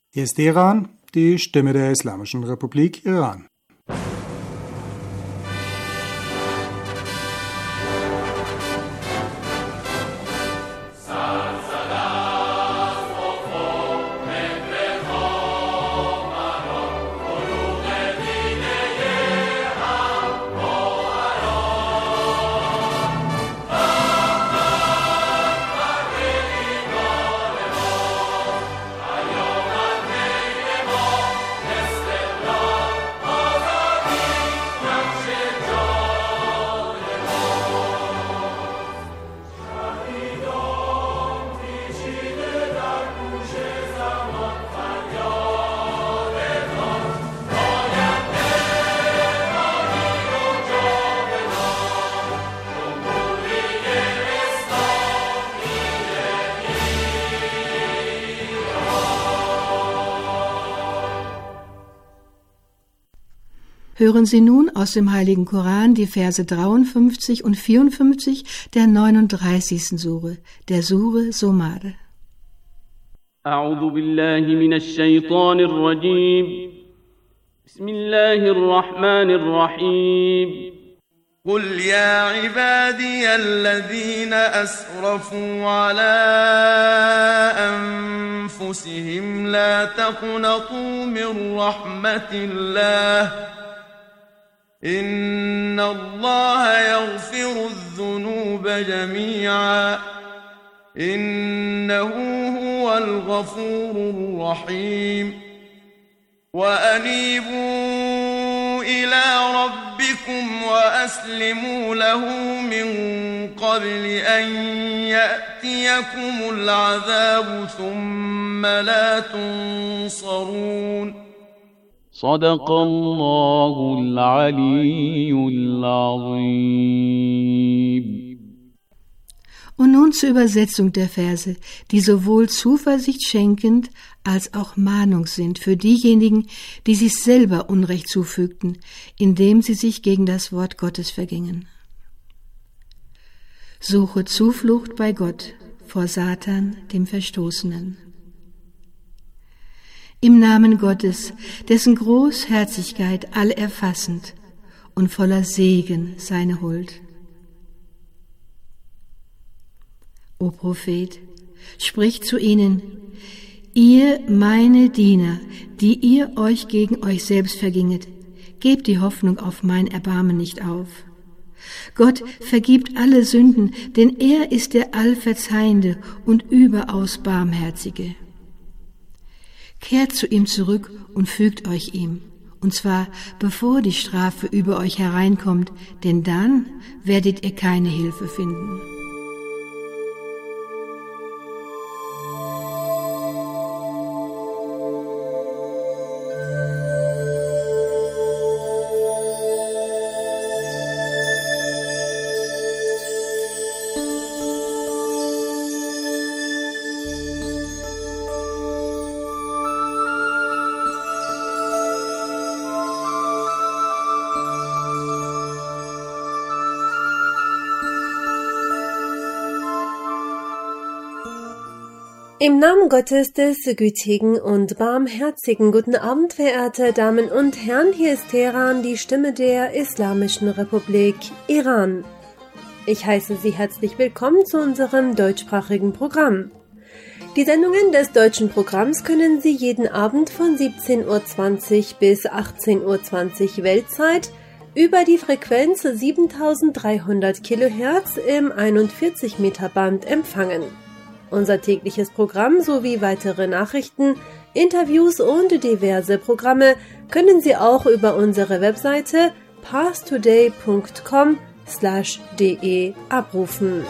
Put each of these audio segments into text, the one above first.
Hier ist Teheran, die Stimme der Islamischen Republik Iran. Hören Sie nun aus dem Heiligen Koran die Verse 53 und 54 der 39. Sure, der Sure Zumar. أعوذ بالله من الشيطان الرجيم بسم الله الرحمن الرحيم قل يا عبادي الذين أسرفوا على أنفسهم لا تقنطوا من رحمة الله إن الله يغفر الذنوب جميعا إنه هو الغفور الرحيم وأنيبوا إلى ربكم وأسلموا له من قبل أن يأتيكم العذاب ثم لا تنصرون صدق الله العلي العظيم. Und nun zur Übersetzung der Verse, die sowohl Zuversicht schenkend als auch Mahnung sind für diejenigen, die sich selber Unrecht zufügten, indem sie sich gegen das Wort Gottes vergingen. Suche Zuflucht bei Gott vor Satan, dem Verstoßenen. Im Namen Gottes, dessen Großherzigkeit allerfassend und voller Segen seine Huld. O Prophet, sprich zu ihnen, ihr meine Diener, die ihr euch gegen euch selbst verginget, gebt die Hoffnung auf mein Erbarmen nicht auf. Gott vergibt alle Sünden, denn er ist der Allverzeihende und überaus Barmherzige. Kehrt zu ihm zurück und fügt euch ihm, und zwar bevor die Strafe über euch hereinkommt, denn dann werdet ihr keine Hilfe finden. Im Namen Gottes des gütigen und barmherzigen guten Abend, verehrte Damen und Herren, hier ist Teheran, die Stimme der Islamischen Republik Iran. Ich heiße Sie herzlich willkommen zu unserem deutschsprachigen Programm. Die Sendungen des deutschen Programms können Sie jeden Abend von 17:20 Uhr bis 18:20 Uhr Weltzeit über die Frequenz 7300 kHz im 41 Meter Band empfangen. Unser tägliches Programm sowie weitere Nachrichten, Interviews und diverse Programme können Sie auch über unsere Webseite parstoday.com/de abrufen.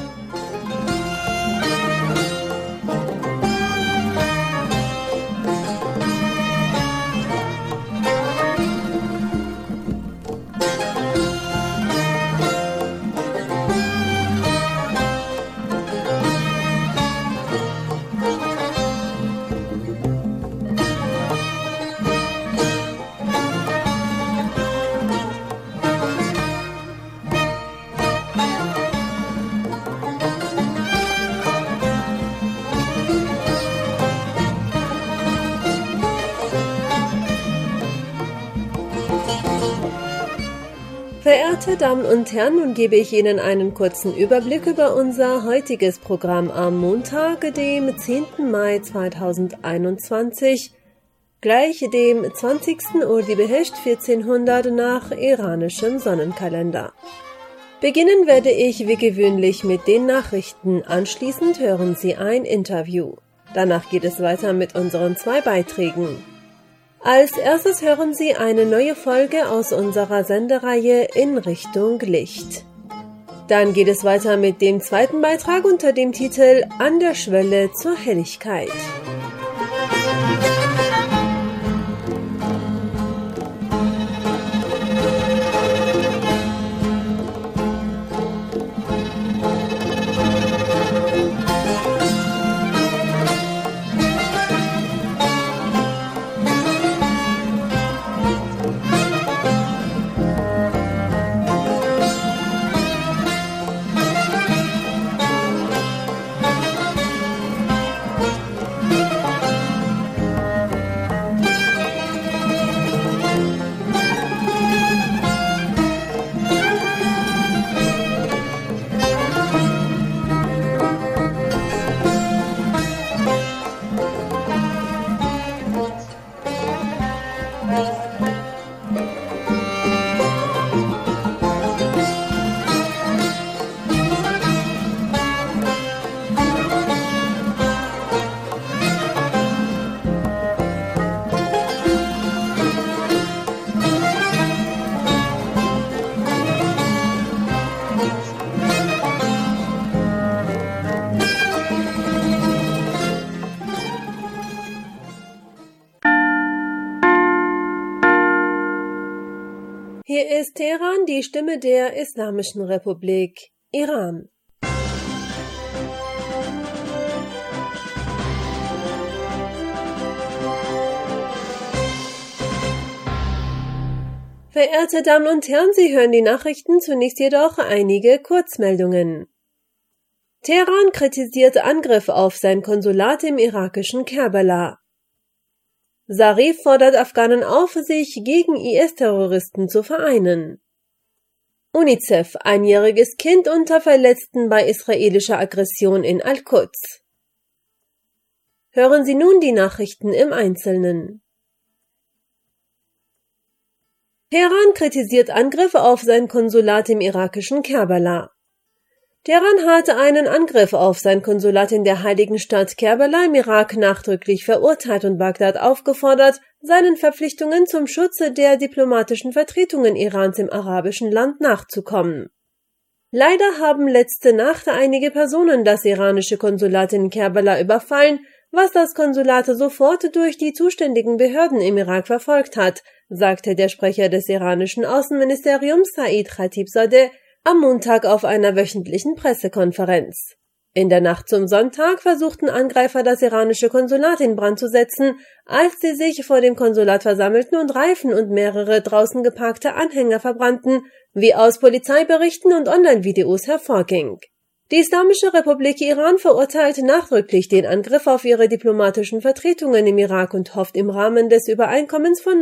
Verehrte Damen und Herren, nun gebe ich Ihnen einen kurzen Überblick über unser heutiges Programm am Montag, dem 10. Mai 2021, gleich dem 20. Urdibehesht 1400 nach iranischem Sonnenkalender. Beginnen werde ich wie gewöhnlich mit den Nachrichten, anschließend hören Sie ein Interview. Danach geht es weiter mit unseren 2 Beiträgen. Als erstes hören Sie eine neue Folge aus unserer Sendereihe In Richtung Licht. Dann geht es weiter mit dem 2. Beitrag unter dem Titel An der Schwelle zur Helligkeit. Hier ist Teheran, die Stimme der Islamischen Republik, Iran. Verehrte Damen und Herren, Sie hören die Nachrichten, zunächst jedoch einige Kurzmeldungen. Teheran kritisiert Angriff auf sein Konsulat im irakischen Kerbala. Zarif fordert Afghanen auf, sich gegen IS-Terroristen zu vereinen. UNICEF, einjähriges Kind unter Verletzten bei israelischer Aggression in Al-Quds. Hören Sie nun die Nachrichten im Einzelnen. Teheran kritisiert Angriff auf sein Konsulat im irakischen Kerbala. Teheran hat einen Angriff auf sein Konsulat in der heiligen Stadt Kerbala im Irak nachdrücklich verurteilt und Bagdad aufgefordert, seinen Verpflichtungen zum Schutze der diplomatischen Vertretungen Irans im arabischen Land nachzukommen. Leider haben letzte Nacht einige Personen das iranische Konsulat in Kerbala überfallen, was das Konsulat sofort durch die zuständigen Behörden im Irak verfolgt hat, sagte der Sprecher des iranischen Außenministeriums Said Khatibzadeh am Montag auf einer wöchentlichen Pressekonferenz. In der Nacht zum Sonntag versuchten Angreifer, das iranische Konsulat in Brand zu setzen, als sie sich vor dem Konsulat versammelten und Reifen und mehrere draußen geparkte Anhänger verbrannten, wie aus Polizeiberichten und Online-Videos hervorging. Die Islamische Republik Iran verurteilt nachdrücklich den Angriff auf ihre diplomatischen Vertretungen im Irak und hofft im Rahmen des Übereinkommens von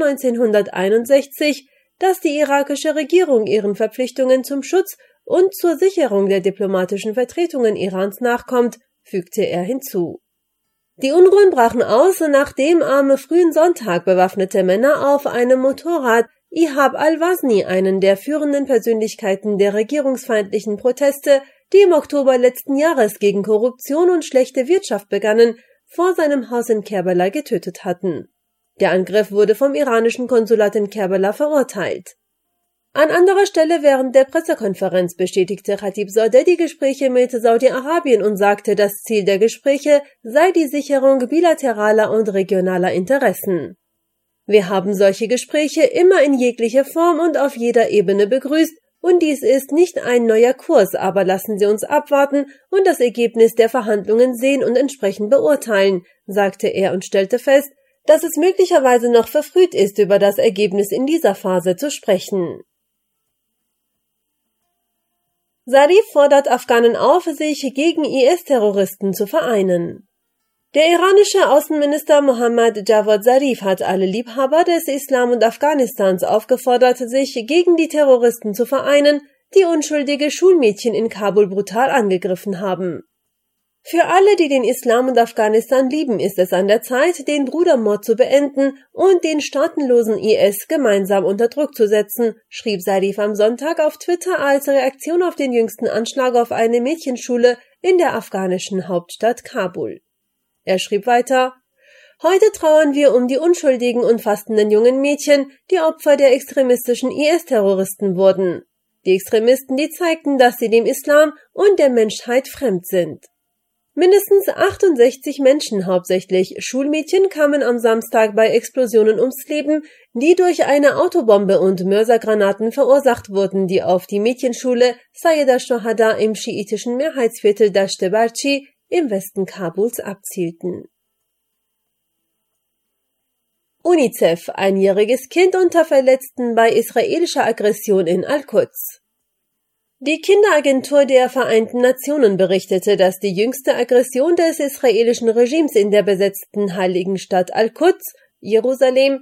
1961, dass die irakische Regierung ihren Verpflichtungen zum Schutz und zur Sicherung der diplomatischen Vertretungen Irans nachkommt, fügte er hinzu. Die Unruhen brachen aus, nachdem am frühen Sonntag bewaffnete Männer auf einem Motorrad Ihab al-Wazni, einen der führenden Persönlichkeiten der regierungsfeindlichen Proteste, die im Oktober letzten Jahres gegen Korruption und schlechte Wirtschaft begannen, vor seinem Haus in Kerbala getötet hatten. Der Angriff wurde vom iranischen Konsulat in Kerbala verurteilt. An anderer Stelle während der Pressekonferenz bestätigte Khatibzadeh die Gespräche mit Saudi-Arabien und sagte, das Ziel der Gespräche sei die Sicherung bilateraler und regionaler Interessen. Wir haben solche Gespräche immer in jeglicher Form und auf jeder Ebene begrüßt, und dies ist nicht ein neuer Kurs, aber lassen Sie uns abwarten und das Ergebnis der Verhandlungen sehen und entsprechend beurteilen, sagte er und stellte fest, dass es möglicherweise noch verfrüht ist, über das Ergebnis in dieser Phase zu sprechen. Zarif fordert Afghanen auf, sich gegen IS-Terroristen zu vereinen. Der iranische Außenminister Mohammad Javad Zarif hat alle Liebhaber des Islam und Afghanistans aufgefordert, sich gegen die Terroristen zu vereinen, die unschuldige Schulmädchen in Kabul brutal angegriffen haben. Für alle, die den Islam und Afghanistan lieben, ist es an der Zeit, den Brudermord zu beenden und den staatenlosen IS gemeinsam unter Druck zu setzen, schrieb Zarif am Sonntag auf Twitter als Reaktion auf den jüngsten Anschlag auf eine Mädchenschule in der afghanischen Hauptstadt Kabul. Er schrieb weiter: Heute trauern wir um die unschuldigen und fastenden jungen Mädchen, die Opfer der extremistischen IS-Terroristen wurden. Die Extremisten, die zeigten, dass sie dem Islam und der Menschheit fremd sind. Mindestens 68 Menschen, hauptsächlich Schulmädchen, kamen am Samstag bei Explosionen ums Leben, die durch eine Autobombe und Mörsergranaten verursacht wurden, die auf die Mädchenschule Sayyid al-Shohada im schiitischen Mehrheitsviertel Dasht-e-Barchi im Westen Kabuls abzielten. UNICEF: Einjähriges Kind unter Verletzten bei israelischer Aggression in Al-Quds. Die Kinderagentur der Vereinten Nationen berichtete, dass die jüngste Aggression des israelischen Regimes in der besetzten heiligen Stadt Al-Quds, Jerusalem,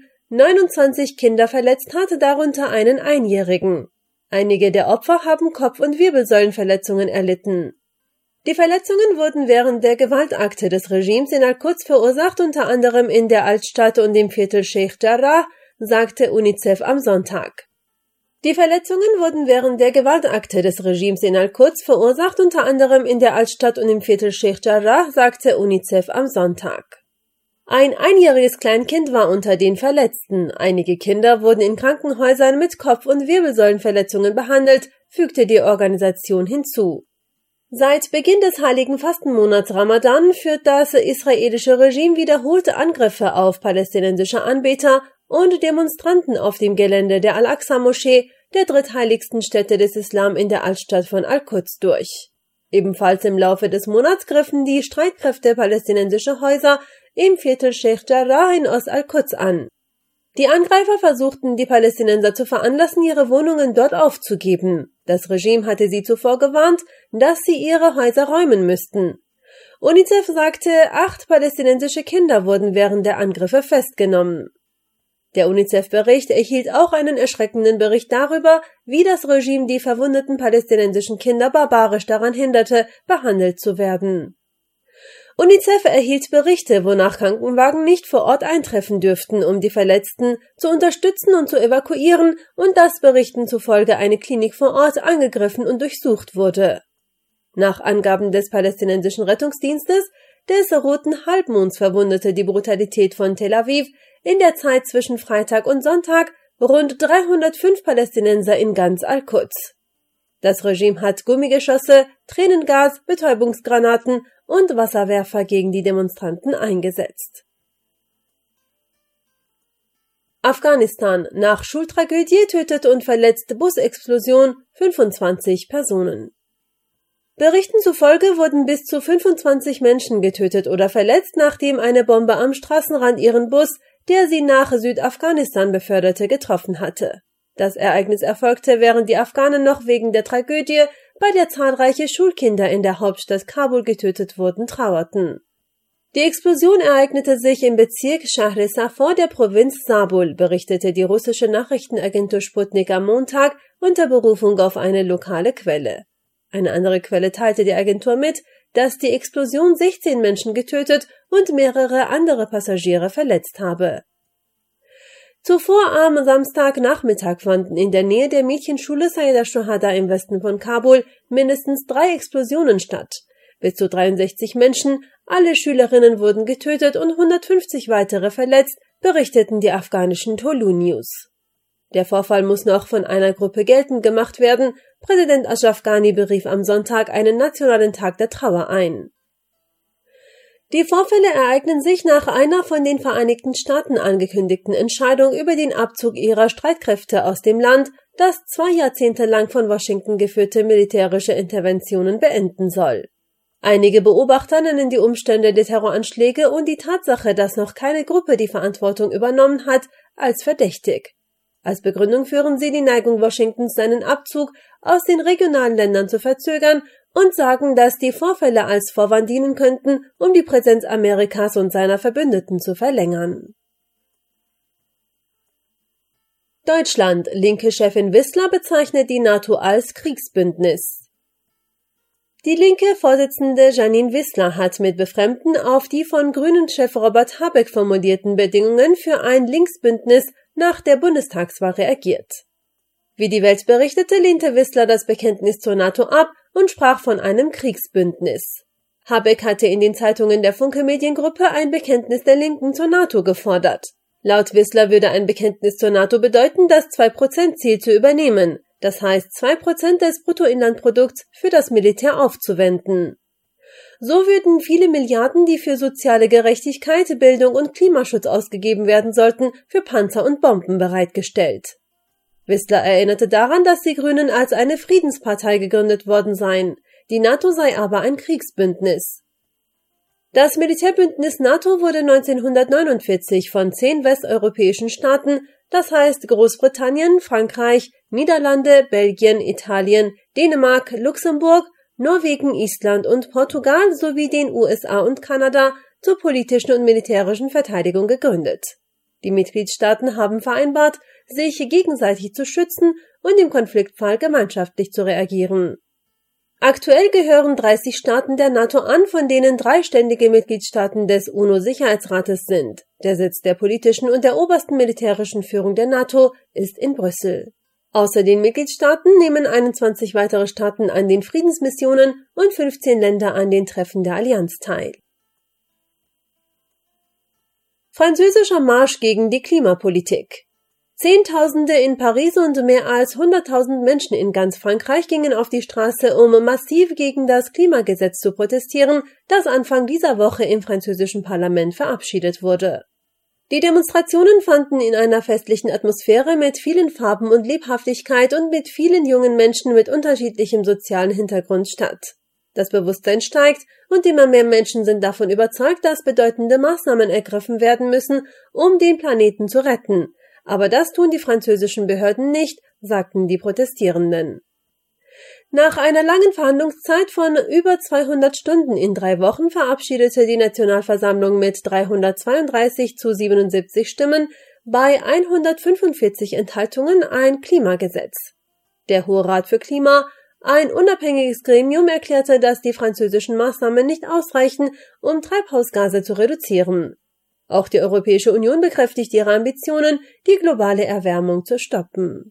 29 Kinder verletzt hat, darunter einen Einjährigen. Einige der Opfer haben Kopf- und Wirbelsäulenverletzungen erlitten. Die Verletzungen wurden während der Gewaltakte des Regimes in Al-Quds verursacht, unter anderem in der Altstadt und im Viertel Sheikh Jarrah, sagte UNICEF am Sonntag. Die Verletzungen wurden während der Gewaltakte des Regimes in Al-Quds verursacht, unter anderem in der Altstadt und im Viertel Sheikh Jarrah, sagte UNICEF am Sonntag. Ein einjähriges Kleinkind war unter den Verletzten. Einige Kinder wurden in Krankenhäusern mit Kopf- und Wirbelsäulenverletzungen behandelt, fügte die Organisation hinzu. Seit Beginn des heiligen Fastenmonats Ramadan führt das israelische Regime wiederholte Angriffe auf palästinensische Anbeter und Demonstranten auf dem Gelände der Al-Aqsa-Moschee, der drittheiligsten Stätte des Islam in der Altstadt von Al-Quds, durch. Ebenfalls im Laufe des Monats griffen die Streitkräfte palästinensische Häuser im Viertel Sheikh Jarrah in Ost-Al-Quds an. Die Angreifer versuchten, die Palästinenser zu veranlassen, ihre Wohnungen dort aufzugeben. Das Regime hatte sie zuvor gewarnt, dass sie ihre Häuser räumen müssten. UNICEF sagte, 8 palästinensische Kinder wurden während der Angriffe festgenommen. Der UNICEF-Bericht erhielt auch einen erschreckenden Bericht darüber, wie das Regime die verwundeten palästinensischen Kinder barbarisch daran hinderte, behandelt zu werden. UNICEF erhielt Berichte, wonach Krankenwagen nicht vor Ort eintreffen dürften, um die Verletzten zu unterstützen und zu evakuieren, und dass Berichten zufolge eine Klinik vor Ort angegriffen und durchsucht wurde. Nach Angaben des palästinensischen Rettungsdienstes des Roten Halbmonds verwundete die Brutalität von Tel Aviv in der Zeit zwischen Freitag und Sonntag rund 305 Palästinenser in ganz Al-Quds. Das Regime hat Gummigeschosse, Tränengas, Betäubungsgranaten und Wasserwerfer gegen die Demonstranten eingesetzt. Afghanistan: Nach Schultragödie tötet und verletzt Busexplosion 25 Personen. Berichten zufolge wurden bis zu 25 Menschen getötet oder verletzt, nachdem eine Bombe am Straßenrand ihren Bus, der sie nach Südafghanistan beförderte, getroffen hatte. Das Ereignis erfolgte, während die Afghanen noch wegen der Tragödie, bei der zahlreiche Schulkinder in der Hauptstadt Kabul getötet wurden, trauerten. Die Explosion ereignete sich im Bezirk Shahr-e-Safor der Provinz Sabul, berichtete die russische Nachrichtenagentur Sputnik am Montag unter Berufung auf eine lokale Quelle. Eine andere Quelle teilte der Agentur mit, dass die Explosion 16 Menschen getötet und mehrere andere Passagiere verletzt habe. Zuvor am Samstagnachmittag fanden in der Nähe der Mädchenschule Sayyid al-Shohada im Westen von Kabul mindestens 3 Explosionen statt. Bis zu 63 Menschen, alle Schülerinnen, wurden getötet und 150 weitere verletzt, berichteten die afghanischen Tolu News. Der Vorfall muss noch von einer Gruppe geltend gemacht werden. Präsident Ashraf Ghani berief am Sonntag einen nationalen Tag der Trauer ein. Die Vorfälle ereignen sich nach einer von den Vereinigten Staaten angekündigten Entscheidung über den Abzug ihrer Streitkräfte aus dem Land, das 2 Jahrzehnte lang von Washington geführte militärische Interventionen beenden soll. Einige Beobachter nennen die Umstände der Terroranschläge und die Tatsache, dass noch keine Gruppe die Verantwortung übernommen hat, als verdächtig. Als Begründung führen sie die Neigung Washingtons, seinen Abzug aus den regionalen Ländern zu verzögern und sagen, dass die Vorfälle als Vorwand dienen könnten, um die Präsenz Amerikas und seiner Verbündeten zu verlängern. Deutschland. Linke Chefin Wissler bezeichnet die NATO als Kriegsbündnis. Die linke Vorsitzende Jeanine Wissler hat mit Befremden auf die von Grünen-Chef Robert Habeck formulierten Bedingungen für ein Linksbündnis nach der Bundestagswahl reagiert. Wie die Welt berichtete, lehnte Wissler das Bekenntnis zur NATO ab und sprach von einem Kriegsbündnis. Habeck hatte in den Zeitungen der Funke Mediengruppe ein Bekenntnis der Linken zur NATO gefordert. Laut Wissler würde ein Bekenntnis zur NATO bedeuten, das 2%-Ziel zu übernehmen, das heißt 2% des Bruttoinlandprodukts für das Militär aufzuwenden. So würden viele Milliarden, die für soziale Gerechtigkeit, Bildung und Klimaschutz ausgegeben werden sollten, für Panzer und Bomben bereitgestellt. Wissler erinnerte daran, dass die Grünen als eine Friedenspartei gegründet worden seien. Die NATO sei aber ein Kriegsbündnis. Das Militärbündnis NATO wurde 1949 von 10 westeuropäischen Staaten, das heißt Großbritannien, Frankreich, Niederlande, Belgien, Italien, Dänemark, Luxemburg, Norwegen, Island und Portugal sowie den USA und Kanada zur politischen und militärischen Verteidigung gegründet. Die Mitgliedstaaten haben vereinbart, sich gegenseitig zu schützen und im Konfliktfall gemeinschaftlich zu reagieren. Aktuell gehören 30 Staaten der NATO an, von denen 3 ständige Mitgliedstaaten des UNO-Sicherheitsrates sind. Der Sitz der politischen und der obersten militärischen Führung der NATO ist in Brüssel. Außer den Mitgliedstaaten nehmen 21 weitere Staaten an den Friedensmissionen und 15 Länder an den Treffen der Allianz teil. Französischer Marsch gegen die Klimapolitik. Zehntausende in Paris und mehr als 100.000 Menschen in ganz Frankreich gingen auf die Straße, um massiv gegen das Klimagesetz zu protestieren, das Anfang dieser Woche im französischen Parlament verabschiedet wurde. Die Demonstrationen fanden in einer festlichen Atmosphäre mit vielen Farben und Lebhaftigkeit und mit vielen jungen Menschen mit unterschiedlichem sozialen Hintergrund statt. Das Bewusstsein steigt und immer mehr Menschen sind davon überzeugt, dass bedeutende Maßnahmen ergriffen werden müssen, um den Planeten zu retten. Aber das tun die französischen Behörden nicht, sagten die Protestierenden. Nach einer langen Verhandlungszeit von über 200 Stunden in 3 Wochen verabschiedete die Nationalversammlung mit 332 zu 77 Stimmen bei 145 Enthaltungen ein Klimagesetz. Der Hohe Rat für Klima, ein unabhängiges Gremium, erklärte, dass die französischen Maßnahmen nicht ausreichen, um Treibhausgase zu reduzieren. Auch die Europäische Union bekräftigt ihre Ambitionen, die globale Erwärmung zu stoppen.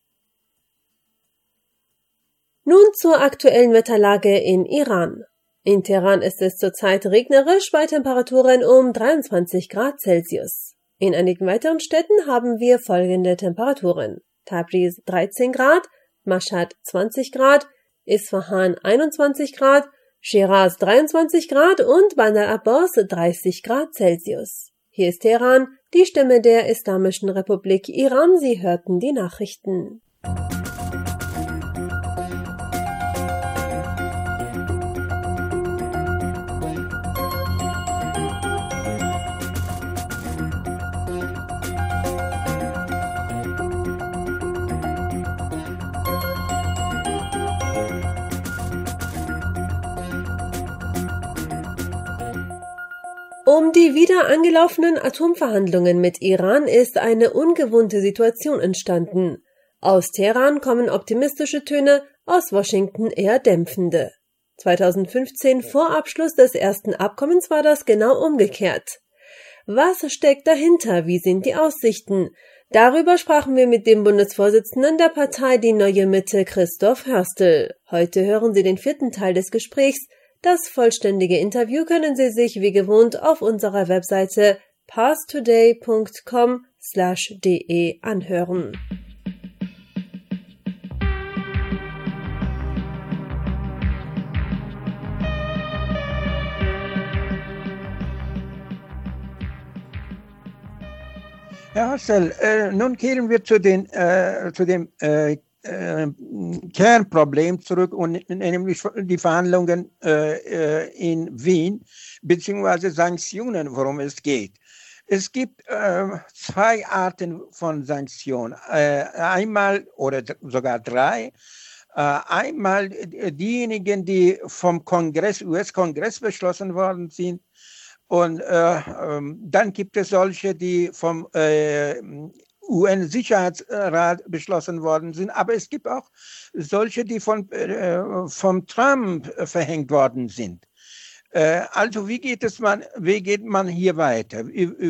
Nun zur aktuellen Wetterlage in Iran. In Teheran ist es zurzeit regnerisch bei Temperaturen um 23 Grad Celsius. In einigen weiteren Städten haben wir folgende Temperaturen: Tabriz 13 Grad, Mashhad 20 Grad, Isfahan 21 Grad, Shiraz 23 Grad und Bandar Abbas 30 Grad Celsius. Hier ist Teheran, die Stimme der Islamischen Republik Iran. Sie hörten die Nachrichten. Um die wieder angelaufenen Atomverhandlungen mit Iran ist eine ungewohnte Situation entstanden. Aus Teheran kommen optimistische Töne, aus Washington eher dämpfende. 2015 vor Abschluss des ersten Abkommens war das genau umgekehrt. Was steckt dahinter? Wie sind die Aussichten? Darüber sprachen wir mit dem Bundesvorsitzenden der Partei Die Neue Mitte, Christoph Hörstel. Heute hören Sie den 4. Teil des Gesprächs. Das vollständige Interview können Sie sich wie gewohnt auf unserer Webseite parstoday.com/de anhören. Herr Hörstel, nun kehren wir zu dem Kernproblem zurück, und nämlich die Verhandlungen in Wien beziehungsweise Sanktionen, worum es geht. Es gibt 2 Arten von Sanktionen, einmal oder sogar 3. Einmal diejenigen, die vom US-Kongress beschlossen worden sind, und dann gibt es solche, die vom UN-Sicherheitsrat beschlossen worden sind, aber es gibt auch solche, die vom Trump verhängt worden sind. Also wie geht man hier weiter?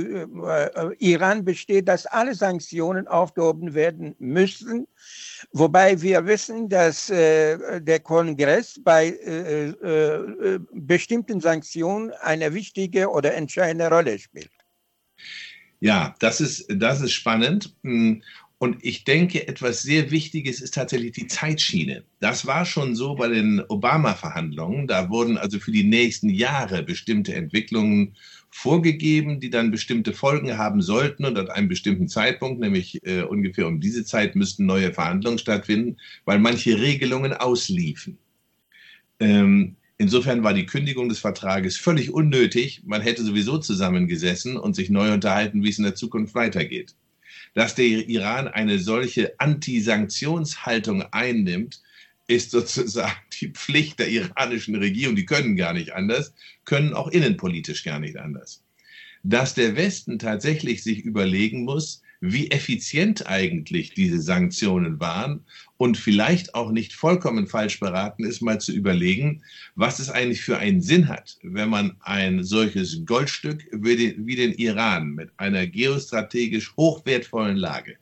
Iran besteht, dass alle Sanktionen aufgehoben werden müssen, wobei wir wissen, dass der Kongress bei bestimmten Sanktionen eine wichtige oder entscheidende Rolle spielt. Ja, das ist spannend. Und ich denke, etwas sehr Wichtiges ist tatsächlich die Zeitschiene. Das war schon so bei den Obama-Verhandlungen. Da wurden also für die nächsten Jahre bestimmte Entwicklungen vorgegeben, die dann bestimmte Folgen haben sollten. Und an einem bestimmten Zeitpunkt, nämlich ungefähr um diese Zeit, müssten neue Verhandlungen stattfinden, weil manche Regelungen ausliefen. Insofern war die Kündigung des Vertrages völlig unnötig. Man hätte sowieso zusammengesessen und sich neu unterhalten, wie es in der Zukunft weitergeht. Dass der Iran eine solche Anti-Sanktionshaltung einnimmt, ist sozusagen die Pflicht der iranischen Regierung. Die können gar nicht anders, können auch innenpolitisch gar nicht anders. Dass der Westen tatsächlich sich überlegen muss, wie effizient eigentlich diese Sanktionen waren und vielleicht auch nicht vollkommen falsch beraten ist, mal zu überlegen, was es eigentlich für einen Sinn hat, wenn man ein solches Goldstück wie den Iran mit einer geostrategisch hochwertvollen Lage,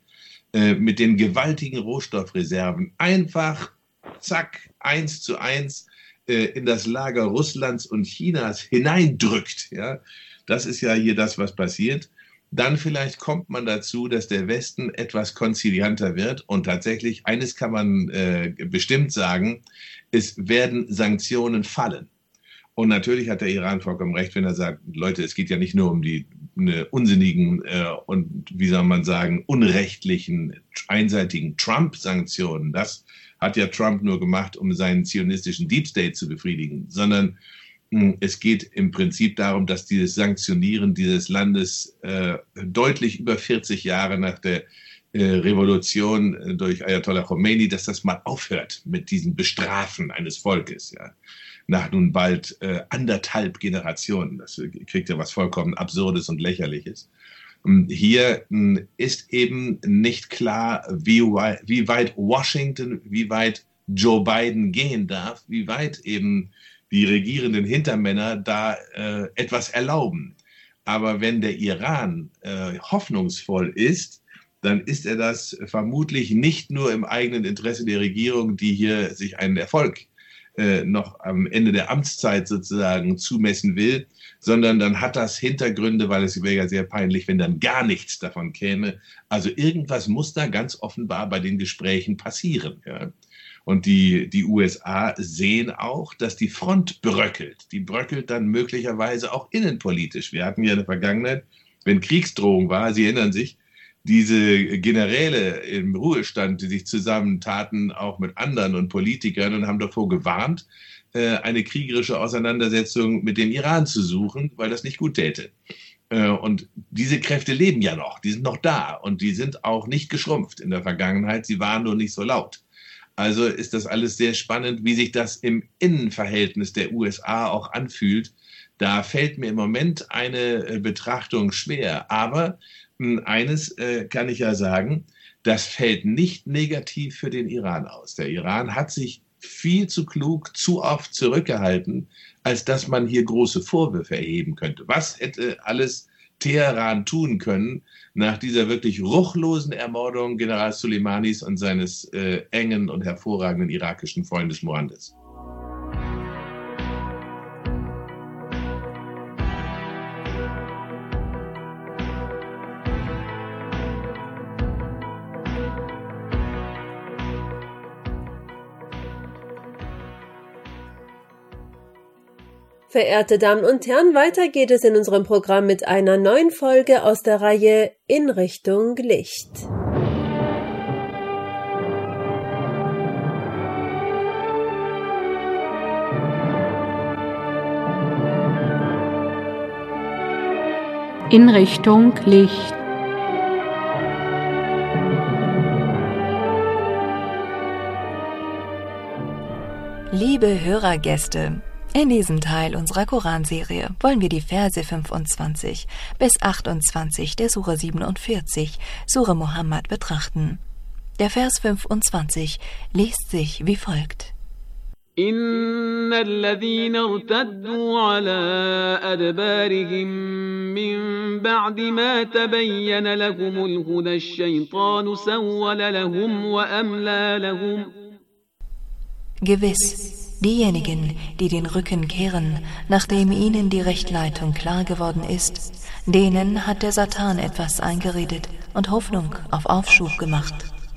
mit den gewaltigen Rohstoffreserven einfach, zack, 1:1 in das Lager Russlands und Chinas hineindrückt. Ja? Das ist ja hier das, was passiert. Dann vielleicht kommt man dazu, dass der Westen etwas konzilianter wird. Und tatsächlich, eines kann man bestimmt sagen, es werden Sanktionen fallen. Und natürlich hat der Iran vollkommen recht, wenn er sagt, Leute, es geht ja nicht nur um die unsinnigen und, wie soll man sagen, unrechtlichen, einseitigen Trump-Sanktionen. Das hat ja Trump nur gemacht, um seinen zionistischen Deep State zu befriedigen, sondern es geht im Prinzip darum, dass dieses Sanktionieren dieses Landes deutlich über 40 Jahre nach der Revolution durch Ayatollah Khomeini, dass das mal aufhört mit diesem Bestrafen eines Volkes. Ja. Nach nun bald 1,5 Generationen. Das kriegt ja was vollkommen Absurdes und Lächerliches. Hier ist eben nicht klar, wie weit Washington, wie weit Joe Biden gehen darf, wie weit eben die regierenden Hintermänner da etwas erlauben. Aber wenn der Iran hoffnungsvoll ist, dann ist er das vermutlich nicht nur im eigenen Interesse der Regierung, die hier sich einen Erfolg noch am Ende der Amtszeit sozusagen zumessen will, sondern dann hat das Hintergründe, weil es wäre ja sehr peinlich, wenn dann gar nichts davon käme. Also irgendwas muss da ganz offenbar bei den Gesprächen passieren. Ja. Und die USA sehen auch, dass die Front bröckelt. Die bröckelt dann möglicherweise auch innenpolitisch. Wir hatten ja in der Vergangenheit, wenn Kriegsdrohung war, Sie erinnern sich, diese Generäle im Ruhestand, die sich zusammentaten, auch mit anderen und Politikern und haben davor gewarnt, eine kriegerische Auseinandersetzung mit dem Iran zu suchen, weil das nicht gut täte. Und diese Kräfte leben ja noch, die sind noch da und die sind auch nicht geschrumpft in der Vergangenheit, sie waren nur nicht so laut. Also ist das alles sehr spannend, wie sich das im Innenverhältnis der USA auch anfühlt. Da fällt mir im Moment eine Betrachtung schwer, aber eines kann ich ja sagen, das fällt nicht negativ für den Iran aus. Der Iran hat sich viel zu klug, zu oft zurückgehalten, als dass man hier große Vorwürfe erheben könnte. Was hätte alles Teheran tun können nach dieser wirklich ruchlosen Ermordung General Soleimanis und seines engen und hervorragenden irakischen Freundes Mohandes? Verehrte Damen und Herren, weiter geht es in unserem Programm mit einer neuen Folge aus der Reihe In Richtung Licht. In Richtung Licht. Liebe Hörergäste, in diesem Teil unserer Koranserie wollen wir die Verse 25 bis 28 der Sure 47, Sure Muhammad, betrachten. Der Vers 25 liest sich wie folgt. إن الذين ارتدوا على أدبارهم من بعد ما تبين لهم الهدى الشيطان سول لهم وأملى لهم. Gewiss, diejenigen, die den Rücken kehren, nachdem ihnen die Rechtleitung klar geworden ist, denen hat der Satan etwas eingeredet und Hoffnung auf Aufschub gemacht.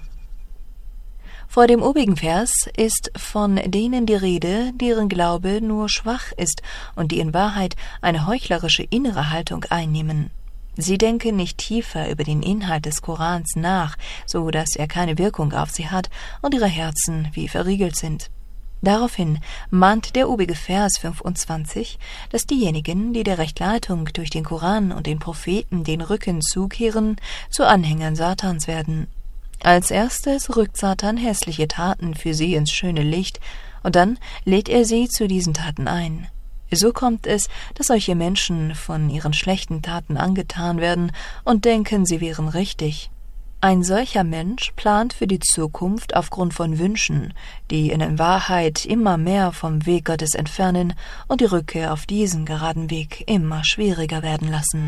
Vor dem obigen Vers ist von denen die Rede, deren Glaube nur schwach ist und die in Wahrheit eine heuchlerische innere Haltung einnehmen. Sie denken nicht tiefer über den Inhalt des Korans nach, so dass er keine Wirkung auf sie hat und ihre Herzen wie verriegelt sind. Daraufhin mahnt der obige Vers 25, dass diejenigen, die der Rechtleitung durch den Koran und den Propheten den Rücken zukehren, zu Anhängern Satans werden. Als erstes rückt Satan hässliche Taten für sie ins schöne Licht, und dann lädt er sie zu diesen Taten ein. So kommt es, dass solche Menschen von ihren schlechten Taten angetan werden und denken, sie wären richtig. Ein solcher Mensch plant für die Zukunft aufgrund von Wünschen, die ihn in Wahrheit immer mehr vom Weg Gottes entfernen und die Rückkehr auf diesen geraden Weg immer schwieriger werden lassen.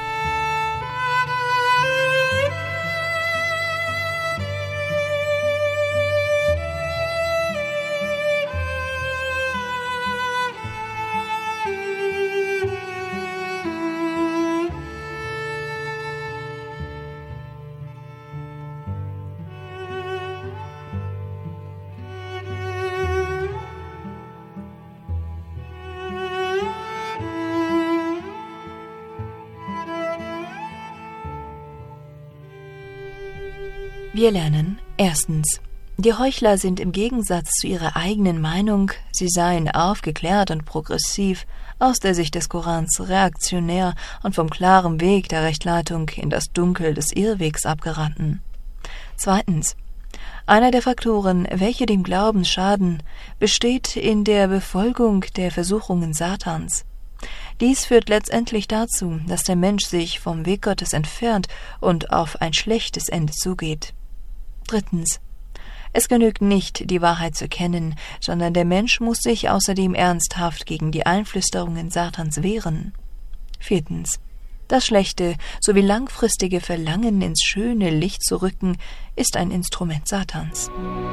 Wir lernen erstens, die Heuchler sind im Gegensatz zu ihrer eigenen Meinung, sie seien aufgeklärt und progressiv, aus der Sicht des Korans reaktionär und vom klaren Weg der Rechtleitung in das Dunkel des Irrwegs abgeraten. Zweitens, einer der Faktoren, welche dem Glauben schaden, besteht in der Befolgung der Versuchungen Satans. Dies führt letztendlich dazu, dass der Mensch sich vom Weg Gottes entfernt und auf ein schlechtes Ende zugeht. Drittens. Es genügt nicht, die Wahrheit zu kennen, sondern der Mensch muss sich außerdem ernsthaft gegen die Einflüsterungen Satans wehren. Viertens. Das schlechte sowie langfristige Verlangen, ins schöne Licht zu rücken, ist ein Instrument Satans.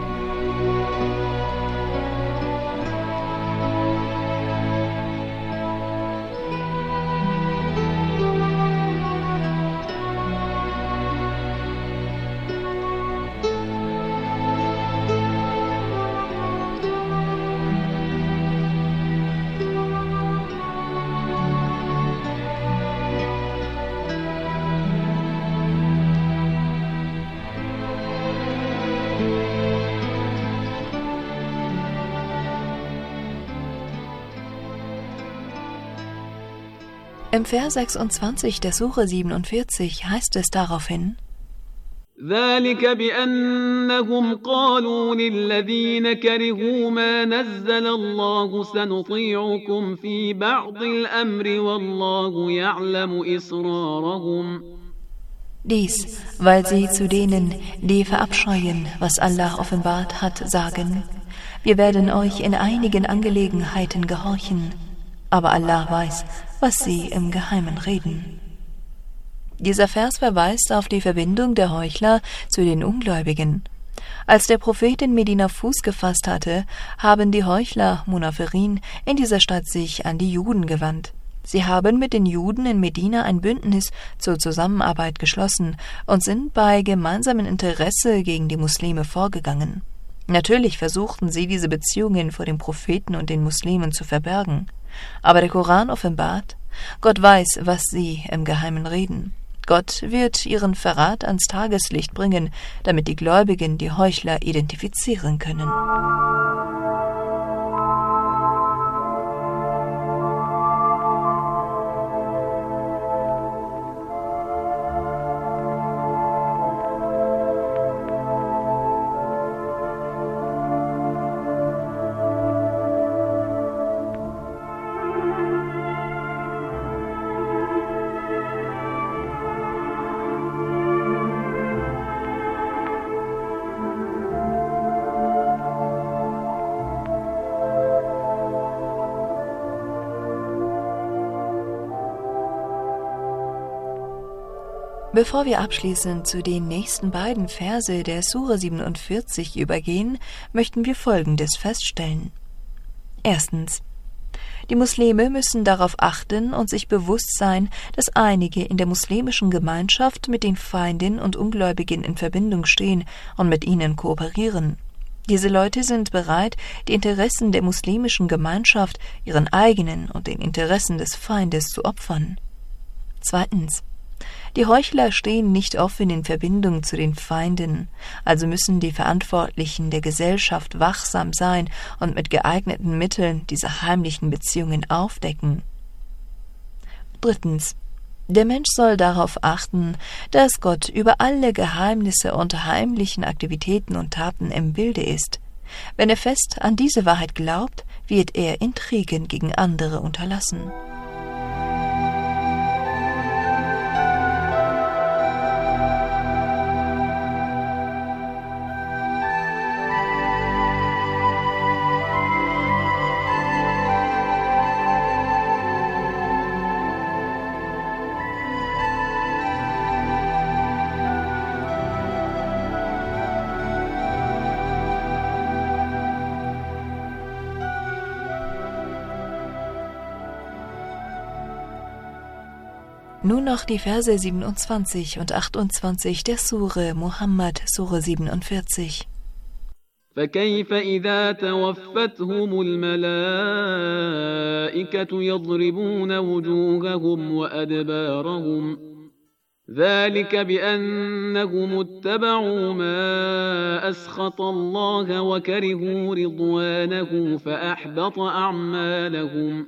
Im Vers 26 der Sure 47 heißt es daraufhin: ذلك بأنهم قالوا للذين كرهوا ما نزل الله سنطيعكم في بعض الأمر والله يعلم إسرارهم. Dies, weil sie zu denen, die verabscheuen, was Allah offenbart hat, sagen: Wir werden euch in einigen Angelegenheiten gehorchen, aber Allah weiß, was sie im Geheimen reden. Dieser Vers verweist auf die Verbindung der Heuchler zu den Ungläubigen. Als der Prophet in Medina Fuß gefasst hatte, haben die Heuchler, Munafirin, in dieser Stadt sich an die Juden gewandt. Sie haben mit den Juden in Medina ein Bündnis zur Zusammenarbeit geschlossen und sind bei gemeinsamem Interesse gegen die Muslime vorgegangen. Natürlich versuchten sie, diese Beziehungen vor dem Propheten und den Muslimen zu verbergen. Aber der Koran offenbart: Gott weiß, was sie im Geheimen reden. Gott wird ihren Verrat ans Tageslicht bringen, damit die Gläubigen die Heuchler identifizieren können. Bevor wir abschließend zu den nächsten beiden Verse der Sure 47 übergehen, möchten wir Folgendes feststellen. Erstens. Die Muslime müssen darauf achten und sich bewusst sein, dass einige in der muslimischen Gemeinschaft mit den Feinden und Ungläubigen in Verbindung stehen und mit ihnen kooperieren. Diese Leute sind bereit, die Interessen der muslimischen Gemeinschaft ihren eigenen und den Interessen des Feindes zu opfern. Zweitens. Die Heuchler stehen nicht offen in Verbindung zu den Feinden, also müssen die Verantwortlichen der Gesellschaft wachsam sein und mit geeigneten Mitteln diese heimlichen Beziehungen aufdecken. Drittens. Der Mensch soll darauf achten, dass Gott über alle Geheimnisse und heimlichen Aktivitäten und Taten im Bilde ist. Wenn er fest an diese Wahrheit glaubt, wird er Intrigen gegen andere unterlassen. Nun noch die Verse 27 und 28 der Sure Muhammad, Sure 47. فكيف إذا توفتهم الملائكة يضربون وجوههم وأدبارهم ذلك بأنهم اتبعوا ما أسخط الله وكرهوا رضوانه فأحبط أعمالهم.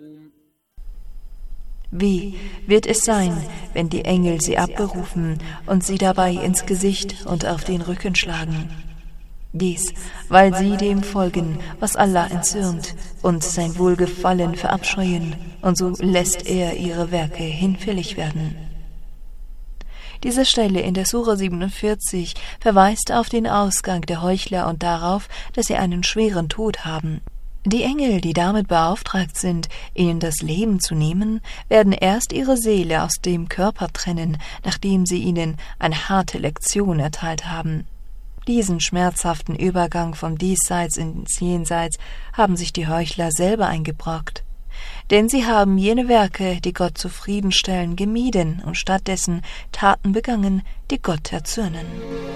Wie wird es sein, wenn die Engel sie abberufen und sie dabei ins Gesicht und auf den Rücken schlagen? Dies, weil sie dem folgen, was Allah entzürnt und sein Wohlgefallen verabscheuen, und so lässt er ihre Werke hinfällig werden. Diese Stelle in der Sure 47 verweist auf den Ausgang der Heuchler und darauf, dass sie einen schweren Tod haben. Die Engel, die damit beauftragt sind, ihnen das Leben zu nehmen, werden erst ihre Seele aus dem Körper trennen, nachdem sie ihnen eine harte Lektion erteilt haben. Diesen schmerzhaften Übergang vom Diesseits ins Jenseits haben sich die Heuchler selber eingebrockt. Denn sie haben jene Werke, die Gott zufriedenstellen, gemieden und stattdessen Taten begangen, die Gott erzürnen.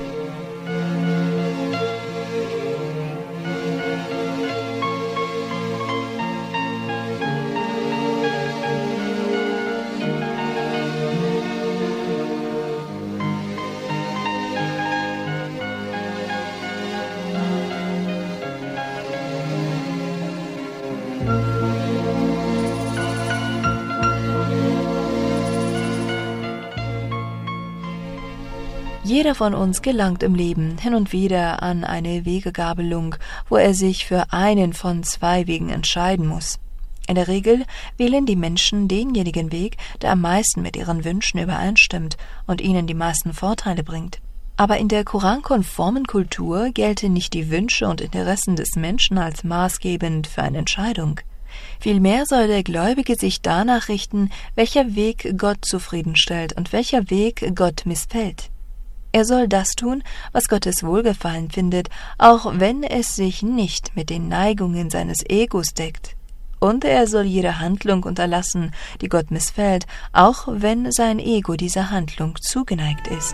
Jeder von uns gelangt im Leben hin und wieder an eine Wegegabelung, wo er sich für einen von zwei Wegen entscheiden muss. In der Regel wählen die Menschen denjenigen Weg, der am meisten mit ihren Wünschen übereinstimmt und ihnen die meisten Vorteile bringt. Aber in der korankonformen Kultur gelten nicht die Wünsche und Interessen des Menschen als maßgebend für eine Entscheidung. Vielmehr soll der Gläubige sich danach richten, welcher Weg Gott zufriedenstellt und welcher Weg Gott missfällt. Er soll das tun, was Gottes Wohlgefallen findet, auch wenn es sich nicht mit den Neigungen seines Egos deckt. Und er soll jede Handlung unterlassen, die Gott missfällt, auch wenn sein Ego dieser Handlung zugeneigt ist.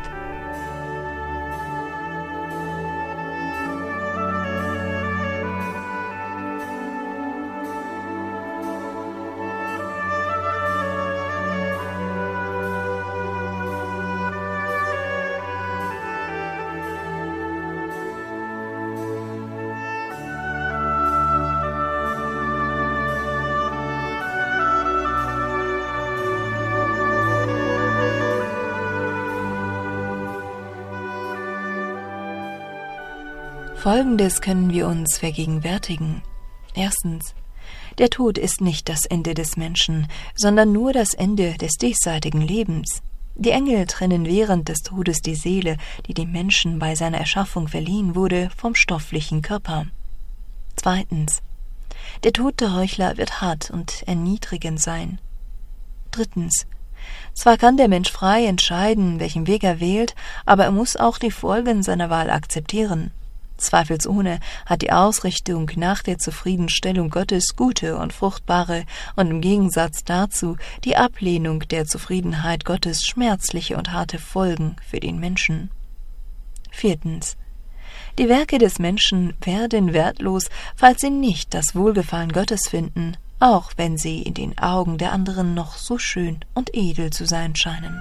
Folgendes können wir uns vergegenwärtigen. Erstens. Der Tod ist nicht das Ende des Menschen, sondern nur das Ende des diesseitigen Lebens. Die Engel trennen während des Todes die Seele, die dem Menschen bei seiner Erschaffung verliehen wurde, vom stofflichen Körper. Zweitens. Der Tod der Heuchler wird hart und erniedrigend sein. Drittens. Zwar kann der Mensch frei entscheiden, welchen Weg er wählt, aber er muss auch die Folgen seiner Wahl akzeptieren. Zweifelsohne hat die Ausrichtung nach der Zufriedenstellung Gottes gute und fruchtbare und im Gegensatz dazu die Ablehnung der Zufriedenheit Gottes schmerzliche und harte Folgen für den Menschen. 4. Die Werke des Menschen werden wertlos, falls sie nicht das Wohlgefallen Gottes finden, auch wenn sie in den Augen der anderen noch so schön und edel zu sein scheinen.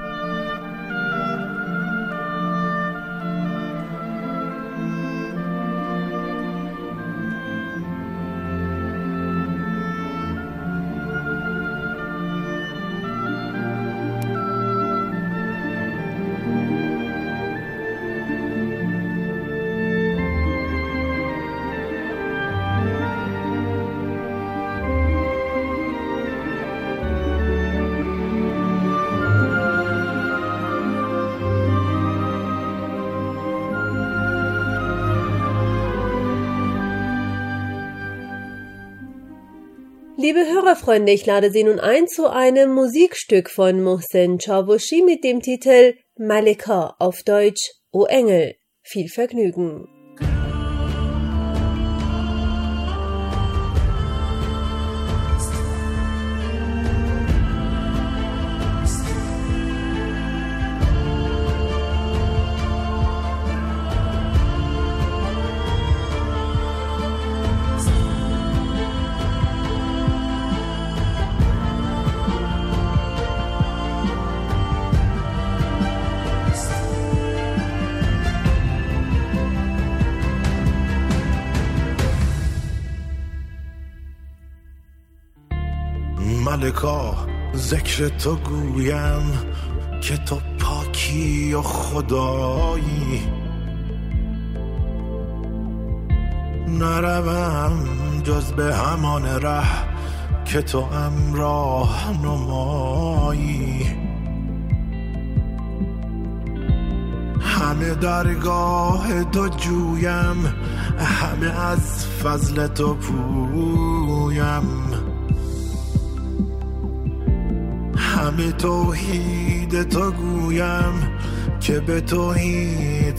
Liebe Hörerfreunde, ich lade Sie nun ein zu einem Musikstück von Mohsen Chawashi mit dem Titel Malika, auf Deutsch O Engel. Viel Vergnügen. ملکا ذکر تو گویم که تو پاکی و خدایی نروم جز به همان ره که تو امراه نمایی همه درگاه تو جویم همه از فضل تو پویم همه توحید تو گویم که به توحید